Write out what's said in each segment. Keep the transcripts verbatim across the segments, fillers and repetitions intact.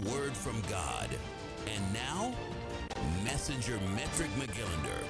word from God. And now, Messenger Metric McGillender.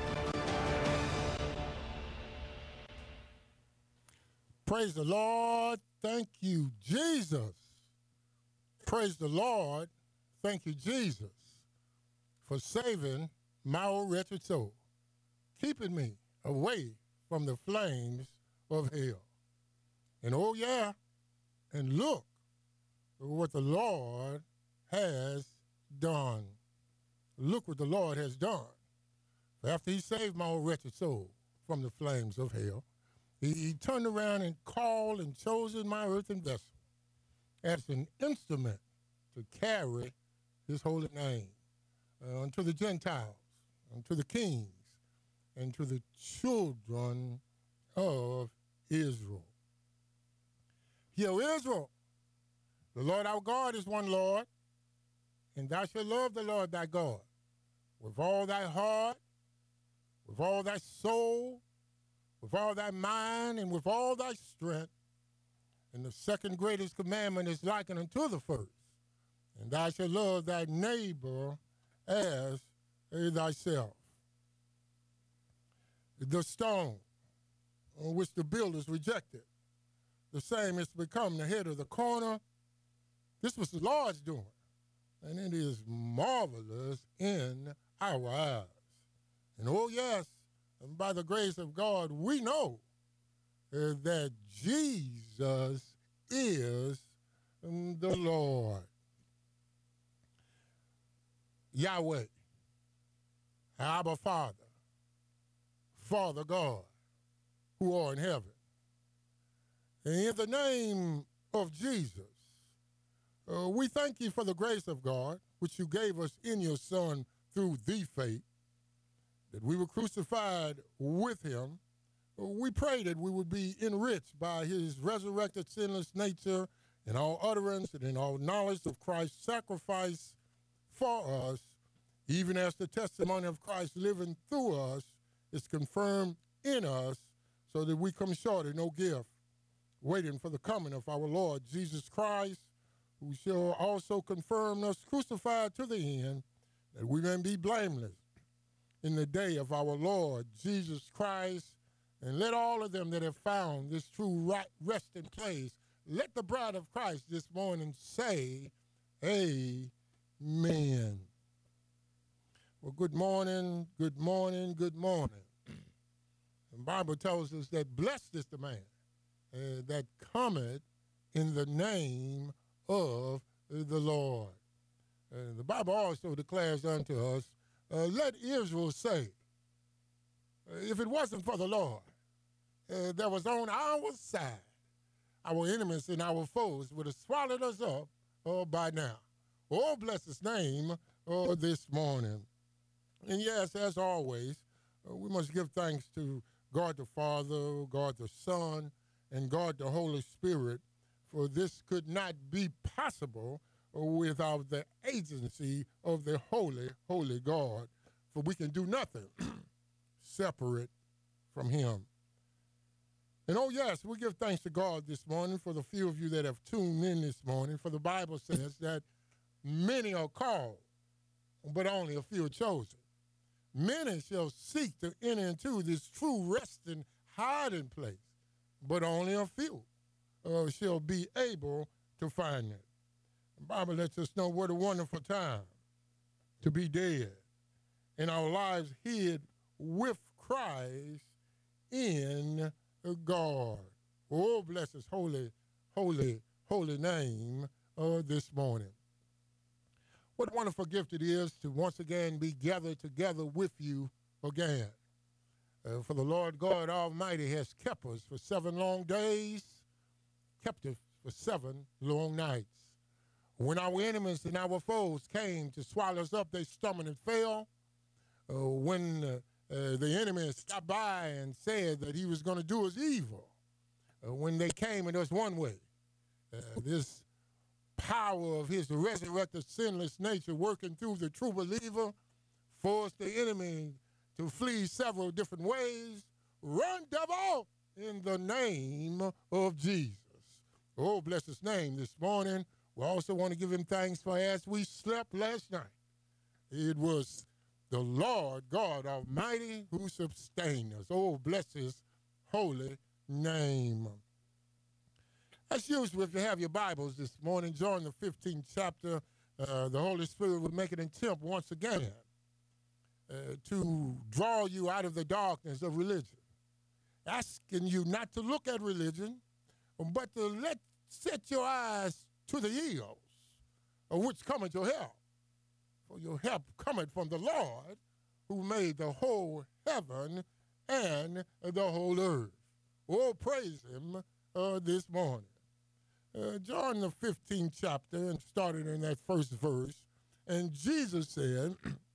Praise the Lord. Thank you, Jesus. Praise the Lord. Thank you, Jesus, for saving my old wretched soul, keeping me away from the flames of hell. And oh, yeah, and look what the Lord has done. Look what the Lord has done. After he saved my old wretched soul from the flames of hell, he, he turned around and called and chosen my earthen vessel as an instrument to carry his holy name uh, unto the Gentiles, unto the kings, and to the children of Israel. Hear, Israel, the Lord our God is one Lord, and thou shalt love the Lord thy God with all thy heart, with all thy soul, with all thy mind, and with all thy strength. And the second greatest commandment is likened unto the first, and thou shalt love thy neighbor as thyself. The stone on which the builders rejected, the same is to become the head of the corner. This was the Lord's doing, and it is marvelous in our eyes. And oh yes, and by the grace of God, we know uh, that Jesus is um, the Lord. Yahweh, Abba Father, Father God, who are in heaven. And in the name of Jesus, uh, we thank you for the grace of God, which you gave us in your Son through the faith, that we were crucified with him. We pray that we would be enriched by his resurrected sinless nature in all utterance and in all knowledge of Christ's sacrifice for us, even as the testimony of Christ living through us is confirmed in us, so that we come short of no gift, waiting for the coming of our Lord Jesus Christ, who shall also confirm us crucified to the end, that we may be blameless in the day of our Lord Jesus Christ. And let all of them that have found this true right resting place, let the bride of Christ this morning say, amen. Well, good morning, good morning, good morning. The Bible tells us that blessed is the man uh, that cometh in the name of the Lord. Uh, the Bible also declares unto us, uh, let Israel say, uh, if it wasn't for the Lord uh, that was on our side, our enemies and our foes would have swallowed us up uh, by now. Oh, bless his name uh, this morning. And yes, as always, uh, we must give thanks to God the Father, God the Son, and God the Holy Spirit, for this could not be possible without the agency of the Holy, Holy God, for we can do nothing separate from him. And oh yes, we give thanks to God this morning for the few of you that have tuned in this morning, for the Bible says that many are called, but only a few are chosen. Many shall seek to enter into this true resting hiding place, but only a few uh, shall be able to find it. The Bible lets us know what a wonderful time to be dead and our lives hid with Christ in God. Oh, bless his holy, holy, holy name uh, this morning. What a wonderful gift it is to once again be gathered together with you again. Uh, for the Lord God Almighty has kept us for seven long days, kept us for seven long nights. When our enemies and our foes came to swallow us up, they stumbled and fell. Uh, when uh, uh, the enemy stopped by and said that he was going to do us evil, uh, when they came at us one way, uh, this power of his resurrected sinless nature working through the true believer forced the enemy to flee several different ways. Run, devil, in the name of Jesus. Oh, bless his name this morning. We also want to give him thanks for as we slept last night. It was the Lord God Almighty who sustained us. Oh, bless his holy name. As usual, if you have your Bibles this morning, John the fifteenth chapter, uh, the Holy Spirit will make an attempt once again uh, to draw you out of the darkness of religion, asking you not to look at religion, but to let set your eyes to the hills, of which cometh your help. For your help cometh from the Lord, who made the whole heaven and the whole earth. Oh, praise him uh, this morning. Uh, John the fifteenth chapter, and started in that first verse, and Jesus said,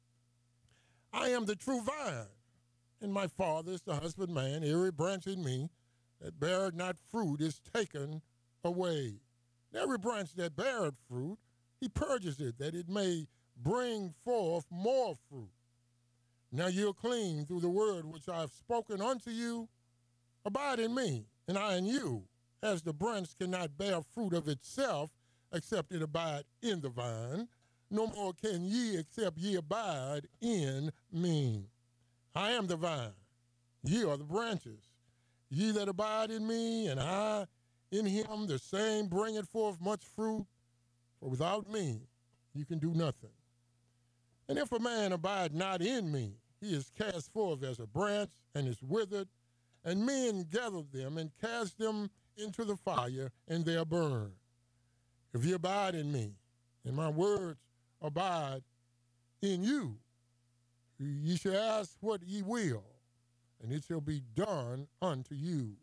I am the true vine, and my Father is the husbandman. Every branch in me that beareth not fruit is taken away. And every branch that beareth fruit, he purges it, that it may bring forth more fruit. Now you're clean through the word which I have spoken unto you. Abide in me, and I in you, as the branch cannot bear fruit of itself, except it abide in the vine. No more can ye, except ye abide in me. I am the vine, ye are the branches. Ye that abide in me, and I in him, the same bringeth forth much fruit, for without me you can do nothing. And if a man abide not in me, he is cast forth as a branch, and is withered, and men gather them, and cast them into the fire, and they are burned. If ye abide in me, and my words abide in you, ye shall ask what ye will, and it shall be done unto you.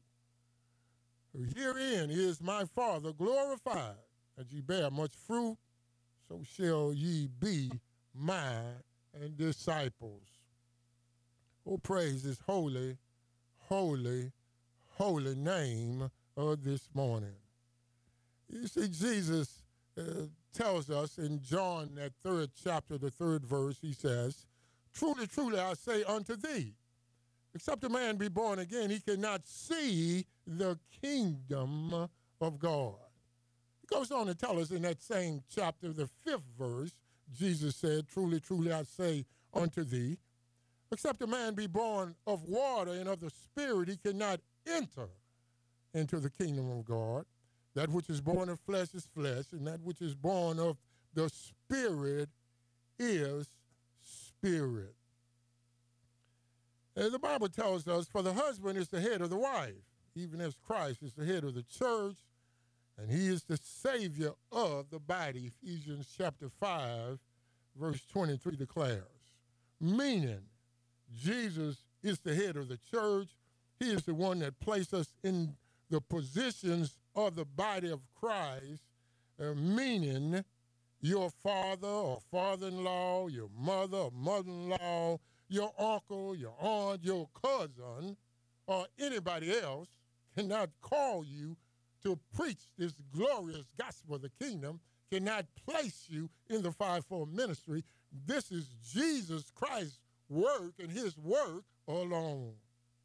Herein is my Father glorified, that ye bear much fruit, so shall ye be my disciples. Oh, praise his holy, holy, holy name of this morning. You see, Jesus uh, tells us in John, that third chapter, the third verse, he says, truly, truly, I say unto thee, except a man be born again, he cannot see the kingdom of God. He goes on to tell us in that same chapter, the fifth verse, Jesus said, truly, truly, I say unto thee, except a man be born of water and of the Spirit, he cannot enter into the kingdom of God. That which is born of flesh is flesh, and that which is born of the Spirit is spirit. And the Bible tells us, for the husband is the head of the wife, even as Christ is the head of the church, and he is the Savior of the body. Ephesians chapter five, verse twenty-three declares. Meaning, Jesus is the head of the church. He is the one that placed us in the positions of the body of Christ, uh, meaning your father or father-in-law, your mother or mother-in-law, your uncle, your aunt, your cousin, or anybody else cannot call you to preach this glorious gospel of the kingdom, cannot place you in the fivefold ministry. This is Jesus Christ's work and his work alone.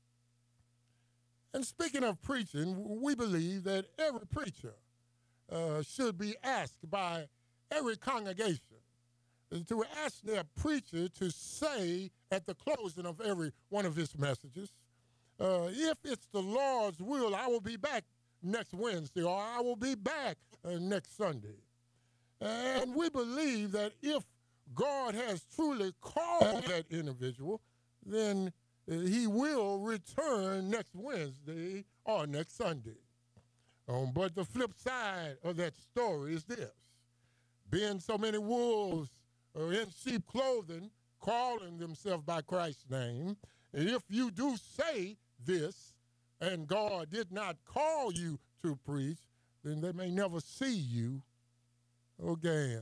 And speaking of preaching, we believe that every preacher uh, should be asked by every congregation to ask their preacher to say at the closing of every one of his messages, uh, if it's the Lord's will, I will be back next Wednesday, or I will be back uh, next Sunday. And we believe that if God has truly called that individual, then uh, he will return next Wednesday or next Sunday. Um, but the flip side of that story is this. Being so many wolves uh, in sheep clothing, calling themselves by Christ's name, and if you do say this, and God did not call you to preach, then they may never see you again.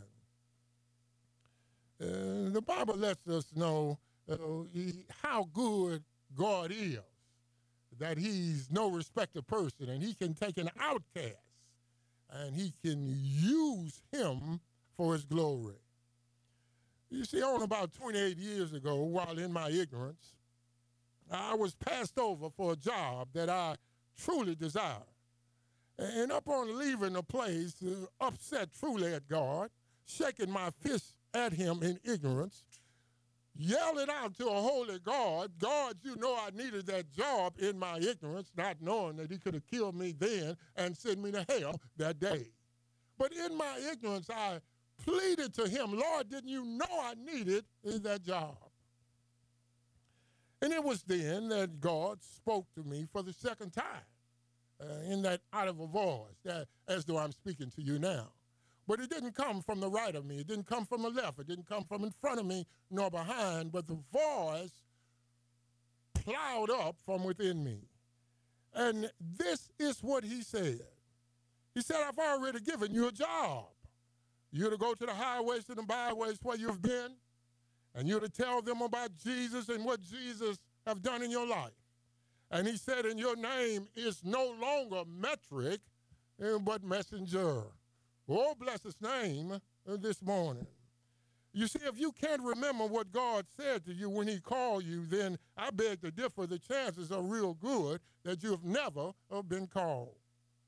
Uh, the Bible lets us know uh, he, how good God is, that he's no respecter person, and he can take an outcast, and he can use him for his glory. You see, on about twenty-eight years ago, while in my ignorance, I was passed over for a job that I truly desired. And upon leaving the place, uh, upset truly at God, shaking my fist at him in ignorance, yelling out to a holy God, God, you know I needed that job in my ignorance, not knowing that he could have killed me then and sent me to hell that day. But in my ignorance, I pleaded to him, Lord, didn't you know I needed that job? And it was then that God spoke to me for the second time uh, in that audible voice, that, as though I'm speaking to you now. But it didn't come from the right of me. It didn't come from the left. It didn't come from in front of me nor behind, but the voice plowed up from within me. And this is what he said. He said, I've already given you a job. You're to go to the highways and the byways where you've been, and you're to tell them about Jesus and what Jesus have done in your life. And he said, and your name is no longer Metric, but Messenger. Oh, bless his name this morning. You see, if you can't remember what God said to you when he called you, then I beg to differ. The chances are real good that you've never been called.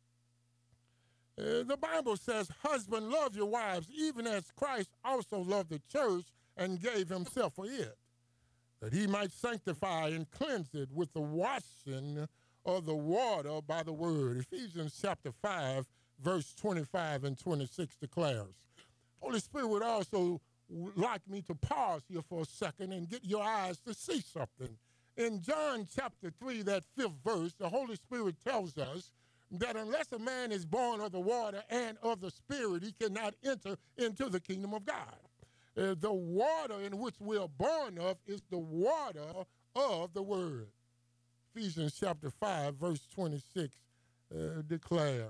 Uh, the Bible says, husband, love your wives, even as Christ also loved the church and gave himself for it, that he might sanctify and cleanse it with the washing of the water by the word. Ephesians chapter five, verse twenty-five and twenty-six declares. Holy Spirit would also like me to pause here for a second and get your eyes to see something. In John chapter three, that fifth verse, the Holy Spirit tells us that unless a man is born of the water and of the Spirit, he cannot enter into the kingdom of God. Uh, the water in which we are born of is the water of the word. Ephesians chapter five, verse twenty-six uh, declares.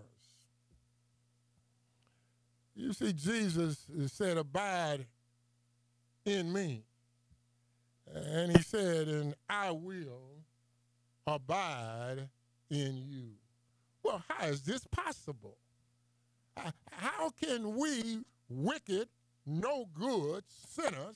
You see, Jesus said, abide in me. And he said, and I will abide in you. Well, how is this possible? How can we, wicked, no good sinners,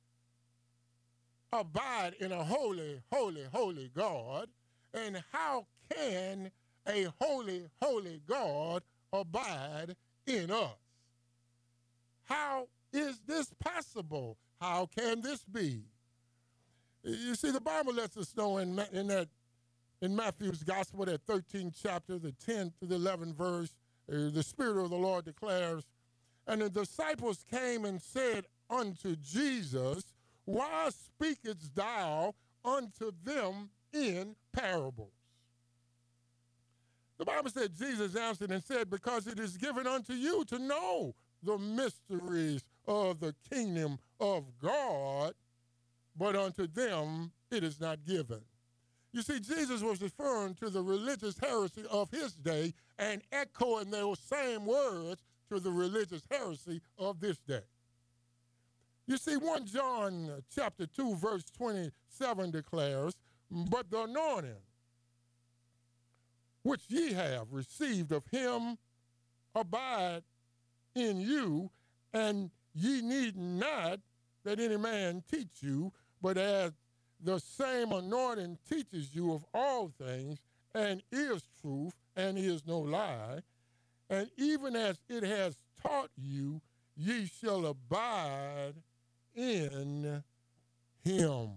abide in a holy, holy, holy God? And how can a holy, holy God abide in us? How is this possible? How can this be? You see, the Bible lets us know in, in that in Matthew's gospel, that thirteenth chapter, the tenth to the eleventh verse, uh, the Spirit of the Lord declares, and the disciples came and said unto Jesus, why speakest thou unto them in parables? The Bible said, Jesus answered and said, because it is given unto you to know the mysteries of the kingdom of God, but unto them it is not given. You see, Jesus was referring to the religious heresy of his day and echoing those same words to the religious heresy of this day. You see, First John chapter two, verse twenty-seven declares, but the anointing which ye have received of him abide in you, and ye need not that any man teach you, but as the same anointing teaches you of all things, and is truth, and is no lie, and even as it has taught you, ye shall abide in him.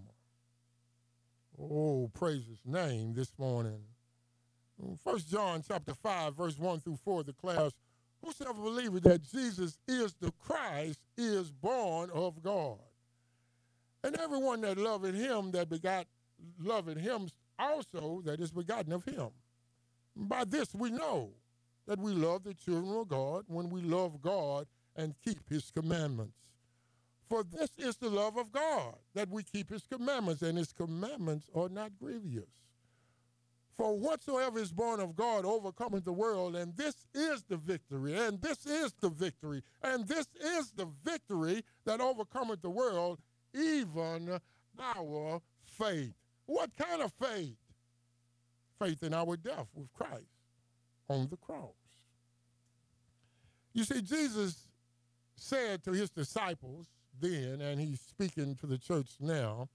Oh, praise his name this morning. First John chapter five, verse one through four declares, whosoever believeth that Jesus is the Christ is born of God. And everyone that loveth him that begot, loveth him also that is begotten of him. By this we know that we love the children of God, when we love God and keep his commandments. For this is the love of God, that we keep his commandments, and his commandments are not grievous. For whatsoever is born of God overcometh the world, and this is the victory, and this is the victory, and this is the victory that overcometh the world, even our faith. What kind of faith? Faith in our death with Christ on the cross. You see, Jesus said to his disciples then, and he's speaking to the church now,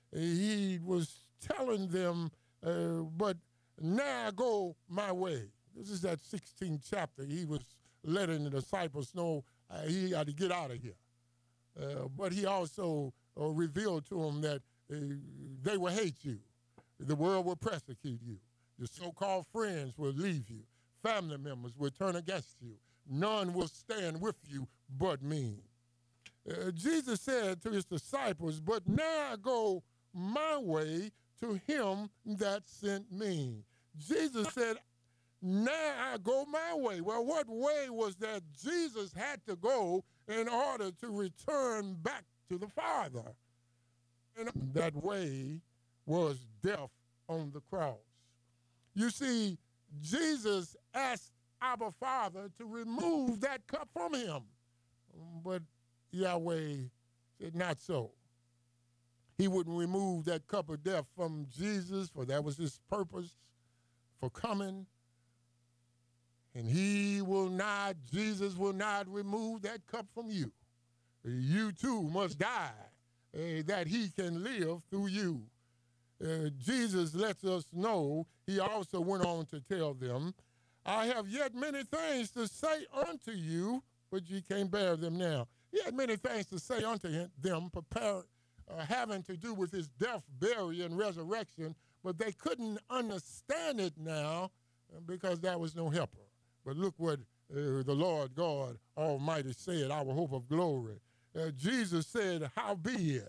he was telling them, uh, but now I go my way. This is that sixteenth chapter. He was letting the disciples know uh, he had to get out of here. Uh, but he also uh, revealed to them that uh, they will hate you. The world will persecute you. Your so-called friends will leave you. Family members will turn against you. None will stand with you but me. Uh, Jesus said to his disciples, but now I go my way to him that sent me. Jesus said, now I go my way. Well, what way was that Jesus had to go in order to return back to the Father? And that way was death on the cross. You see, Jesus asked our Father to remove that cup from him. But Yahweh said, not so. He wouldn't remove that cup of death from Jesus, for that was his purpose for coming. And he will not, Jesus will not remove that cup from you. You too must die, uh, that he can live through you. Uh, Jesus lets us know, he also went on to tell them, I have yet many things to say unto you, but ye can't bear them now. He had many things to say unto him, them, prepare, uh, having to do with his death, burial, and resurrection, but they couldn't understand it now because there was no helper. But look what uh, the Lord God Almighty said, our hope of glory. Uh, Jesus said, howbeit,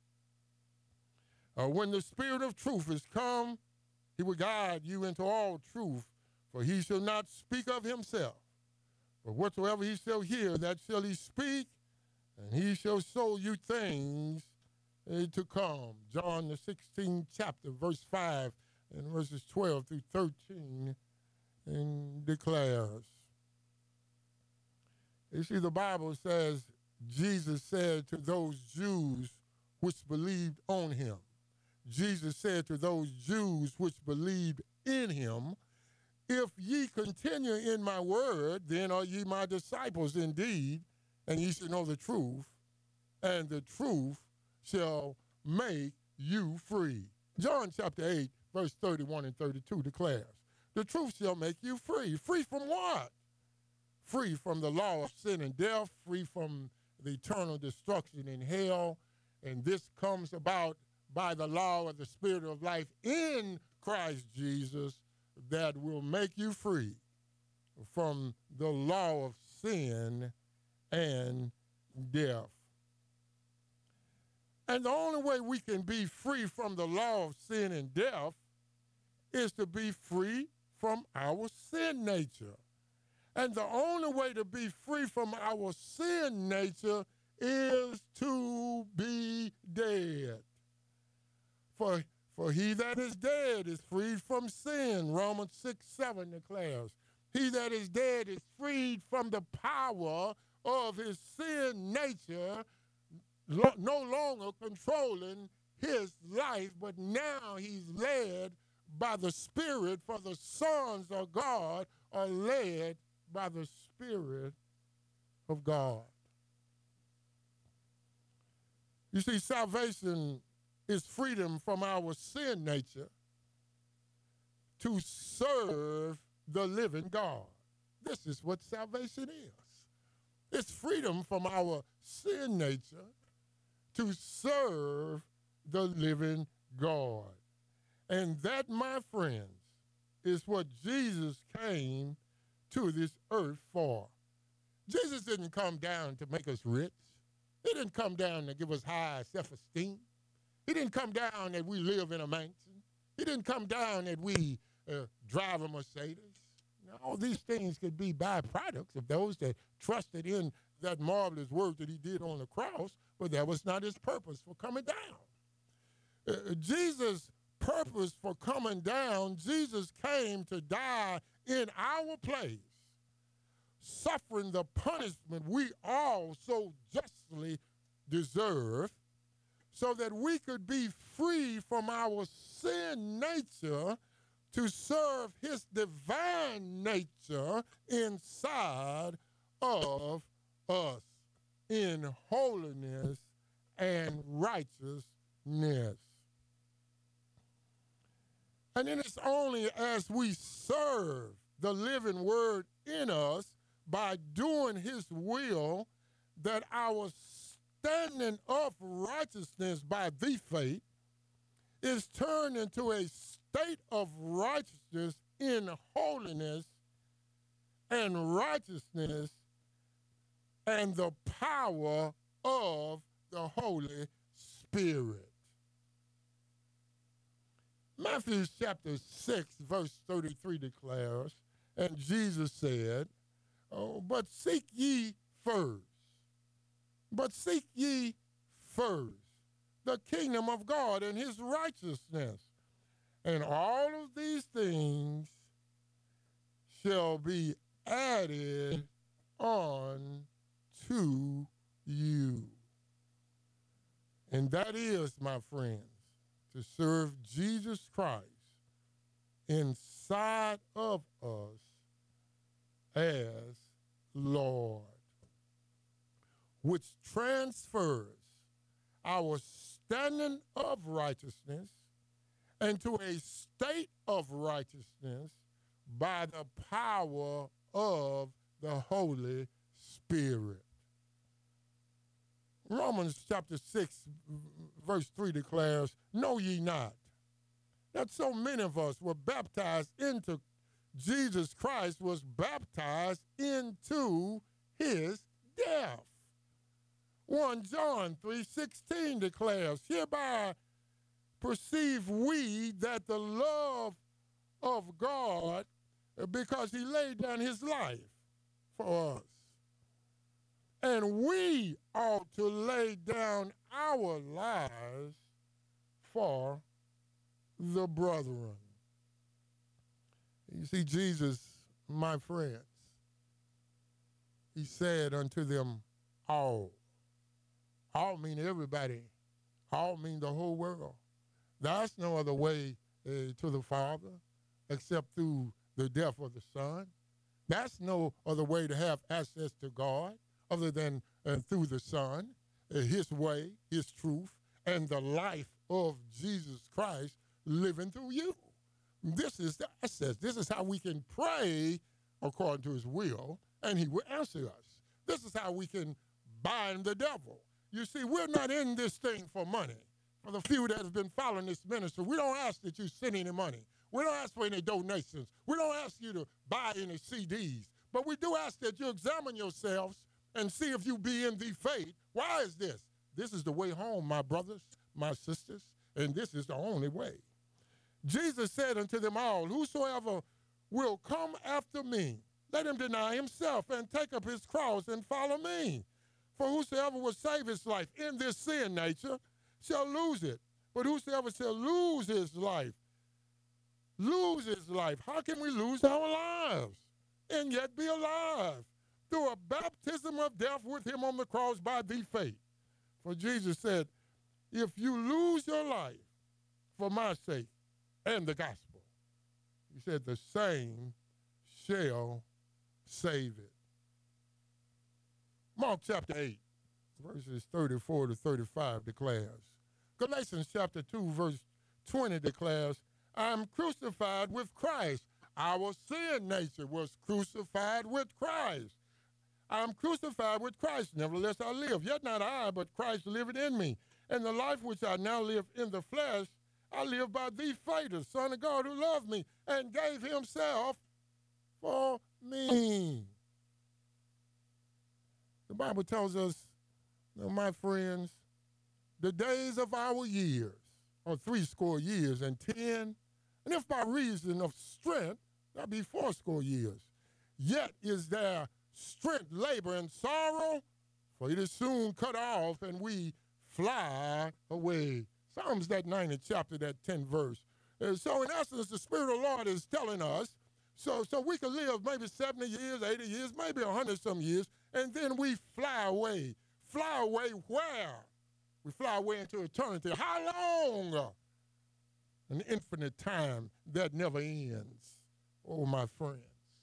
uh, when the Spirit of truth is come, he will guide you into all truth, for he shall not speak of himself, but whatsoever he shall hear, that shall he speak, and he shall show you things uh, to come. John the sixteenth chapter, verse five, and verses twelve through thirteen, and declares. You see, the Bible says, Jesus said to those Jews which believed on him. Jesus said to those Jews which believed in him, if ye continue in my word, then are ye my disciples indeed, and ye shall know the truth, and the truth shall make you free. John chapter eight, verse thirty-one and thirty-two declares, the truth shall make you free. Free from what? Free from the law of sin and death, free from the eternal destruction in hell. And this comes about by the law of the Spirit of life in Christ Jesus that will make you free from the law of sin and death. And the only way we can be free from the law of sin and death is to be free from our sin nature. And the only way to be free from our sin nature is to be dead. For, for he that is dead is freed from sin, Romans six, seven declares. He that is dead is freed from the power of his sin nature, lo- no longer controlling his life, but now he's led by the Spirit, for the sons of God are led by the Spirit of God. You see, salvation is freedom from our sin nature to serve the living God. This is what salvation is. It's freedom from our sin nature to serve the living God. And that, my friends, is what Jesus came to this earth for. Jesus didn't come down to make us rich. He didn't come down to give us high self-esteem. He didn't come down that we live in a mansion. He didn't come down that we uh, drive a Mercedes. Now, all these things could be byproducts of those that trusted in that marvelous work that he did on the cross, but that was not his purpose for coming down. Uh, Jesus' purpose for coming down, Jesus came to die in our place, suffering the punishment we all so justly deserve, so that we could be free from our sin nature to serve his divine nature inside of us in holiness and righteousness. And then it's only as we serve the living word in us by doing his will, that our standing of righteousness by the faith is turned into a state of righteousness in holiness and righteousness and the power of the Holy Spirit. Matthew chapter six, verse thirty-three declares, and Jesus said, oh, but seek ye first, but seek ye first the kingdom of God and his righteousness, and all of these things shall be added on to you. And that is, my friends, to serve Jesus Christ inside of us as Lord, which transfers our standing of righteousness into a state of righteousness by the power of the Holy Spirit. Romans chapter six, verse three declares, know ye not that so many of us were baptized into Jesus Christ, was baptized into his death. First John three sixteen declares, hereby perceive we that the love of God, because he laid down his life for us. And we ought to lay down our lives for the brethren. You see, Jesus, my friends, he said unto them all. All mean everybody. All mean the whole world. There's no other way uh, to the Father except through the death of the Son. That's no other way to have access to God other than uh, through the Son, uh, his way, his truth, and the life of Jesus Christ living through you. This is the access. This is how we can pray according to his will, and he will answer us. This is how we can bind the devil. You see, we're not in this thing for money. For the few that have been following this ministry, we don't ask that you send any money. We don't ask for any donations. We don't ask you to buy any C Ds. But we do ask that you examine yourselves and see if you be in the faith. Why is this? This is the way home, my brothers, my sisters, and this is the only way. Jesus said unto them all, whosoever will come after me, let him deny himself and take up his cross and follow me. For whosoever will save his life in this sin nature shall lose it. But whosoever shall lose his life, lose his life. How can we lose our lives and yet be alive? Through a baptism of death with him on the cross by the faith. For Jesus said, if you lose your life for my sake and the gospel, he said, the same shall save it. Mark chapter eight, verses thirty-four to thirty-five declares. Galatians chapter two, verse twenty declares, I am crucified with Christ. Our sin nature was crucified with Christ. I am crucified with Christ. Nevertheless I live. Yet not I, but Christ liveth in me. And the life which I now live in the flesh, I live by the faith of the Son of God who loved me and gave himself for me. The Bible tells us, my friends, the days of our years are three score years and ten, and if by reason of strength, that be four score years. Yet is there strength, labor, and sorrow, for it is soon cut off, and we fly away. Psalms that ninth chapter, that tenth verse. Uh, so in essence, the Spirit of the Lord is telling us, so, so we can live maybe seventy years, eighty years, maybe one hundred some years, and then we fly away. Fly away where? We fly away into eternity. How long? An infinite time that never ends. Oh, my friends.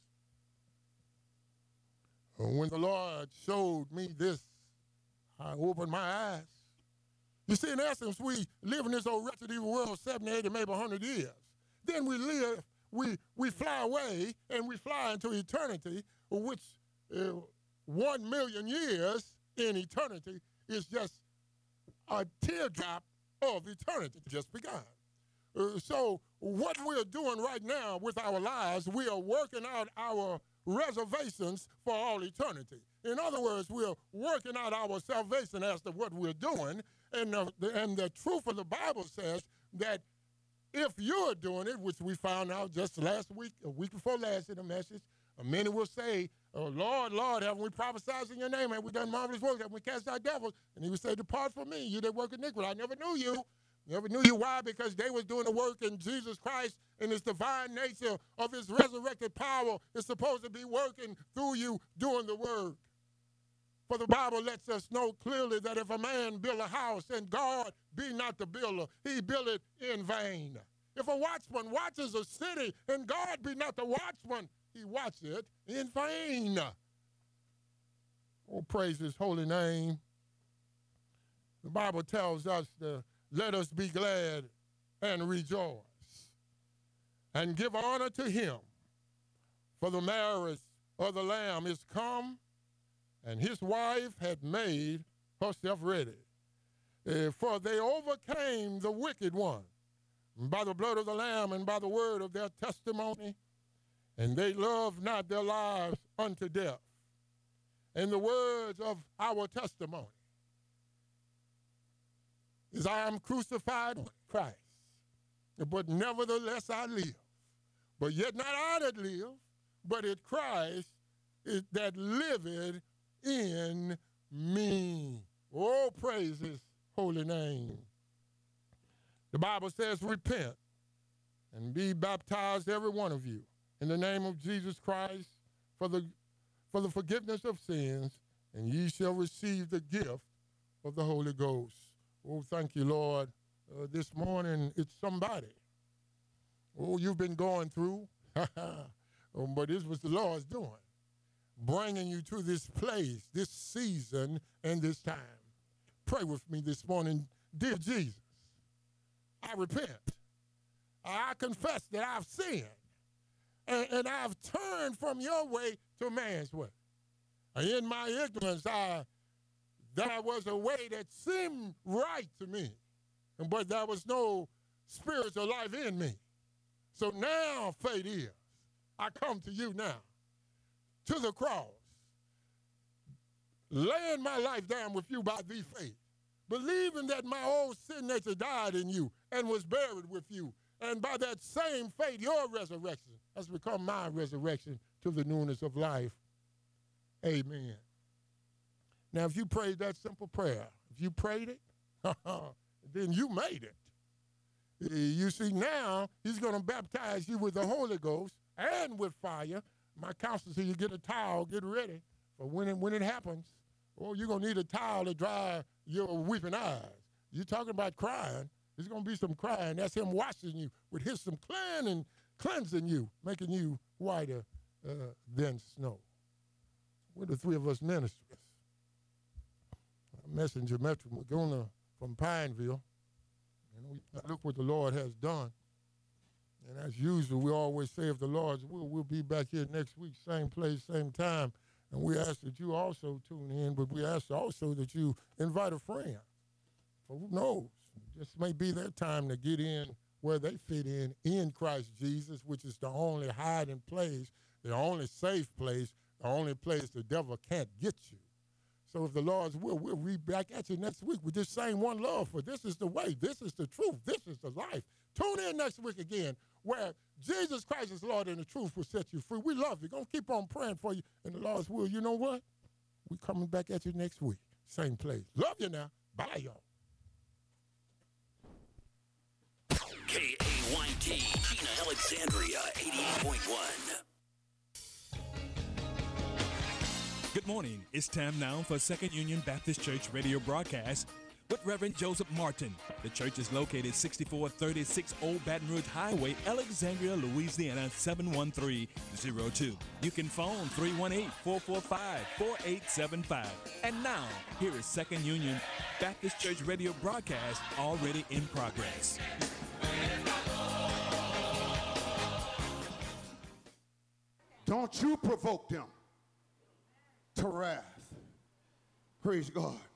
When the Lord showed me this, I opened my eyes. You see, in essence, we live in this old wretched evil world seventy, eighty, maybe one hundred years. Then we live we, we fly away and we fly into eternity, which uh, one million years in eternity is just a teardrop of eternity just begun. Uh, so what we're doing right now with our lives, we are working out our reservations for all eternity. In other words, we're working out our salvation as to what we're doing, and the, and the truth of the Bible says that if you're doing it, which we found out just last week, a week before last in the message, many will say, oh, Lord, Lord, haven't we prophesied in your name? Have we done marvelous works? Have we cast out devils? And he would say, depart from me, you that work iniquity. I never knew you. Never knew you. Why? Because they was doing the work in Jesus Christ, and his divine nature of his resurrected power is supposed to be working through you doing the work. For the Bible lets us know clearly that if a man build a house and God be not the builder, he build it in vain. If a watchman watches a city and God be not the watchman, he watches it in vain. Oh, praise his holy name. The Bible tells us to let us be glad and rejoice and give honor to him, for the marriage of the Lamb is come, and his wife had made herself ready. Uh, for they overcame the wicked one by the blood of the Lamb and by the word of their testimony, and they loved not their lives unto death. And the words of our testimony is, I am crucified with Christ, but nevertheless I live. But yet not I that live, but it Christ is that liveth in me. Oh, praise his holy name. The Bible says, repent and be baptized, every one of you, in the name of Jesus Christ for the, for the forgiveness of sins, and ye shall receive the gift of the Holy Ghost. Oh, thank you, Lord. Uh, this morning, it's somebody. Oh, you've been going through, oh, but this was the Lord's doing, bringing you to this place, this season, and this time. Pray with me this morning. Dear Jesus, I repent. I confess that I've sinned, and, and I've turned from your way to man's way. In my ignorance, I, that was a way that seemed right to me, but there was no spiritual life in me. So now, faith is, I come to you now, to the cross, laying my life down with you by the faith, believing that my old sin nature died in you and was buried with you. And by that same faith, your resurrection has become my resurrection to the newness of life. Amen. Now, if you prayed that simple prayer, if you prayed it, then you made it. You see, now he's going to baptize you with the Holy Ghost and with fire. My counsel says you get a towel, get ready for when it, when it happens. Oh, you're going to need a towel to dry your weeping eyes. You're talking about crying. There's going to be some crying. That's him washing you with his some cleansing, cleansing you, making you whiter uh, than snow. We're the three of us ministers. Messenger Metro Magona from Pineville. You know, look what the Lord has done. And as usual, we always say, if the Lord's will, we'll be back here next week, same place, same time. And we ask that you also tune in, but we ask also that you invite a friend. For who knows? This may be their time to get in where they fit in, in Christ Jesus, which is the only hiding place, the only safe place, the only place the devil can't get you. So if the Lord's will, we'll be back at you next week with this same one love, for this is the way, this is the truth, this is the life. Tune in next week again, where Jesus Christ is Lord and the truth will set you free. We love you. Going to keep on praying for you in the Lord's will. You know what? We're coming back at you next week. Same place. Love you now. Bye, y'all. K A Y T, Gina Alexandria, eighty-eight point one. Good morning. It's time now for Second Union Baptist Church radio broadcast with Reverend Joseph Martin. The church is located sixty-four thirty-six Old Baton Rouge Highway, Alexandria, Louisiana, seven one three zero two. You can phone three one eight, four four five, four eight seven five. And now, here is Second Union Baptist Church radio broadcast already in progress. don't you provoke them to wrath. Praise God.